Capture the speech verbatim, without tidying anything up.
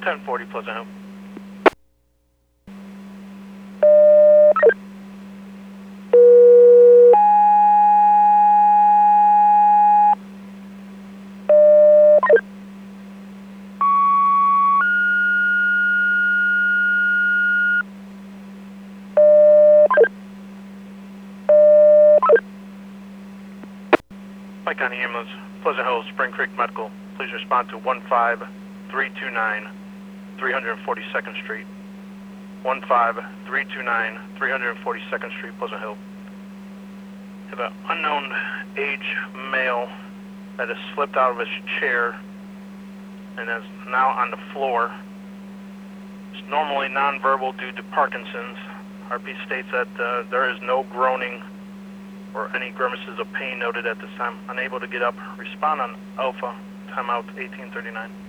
ten forty Pleasant Hill. Pike County Ambulance, Pleasant Hill, Spring Creek Medical. Please respond to one five three two nine, three forty-second Street. one five three two nine, three forty-second Street, Pleasant Hill. We have an unknown age male that has slipped out of his chair and is now on the floor. It's normally nonverbal due to Parkinson's. R P states that uh, there is no groaning or any grimaces of pain noted at this time. Unable to get up. Respond on Alpha. Timeout eighteen thirty-nine.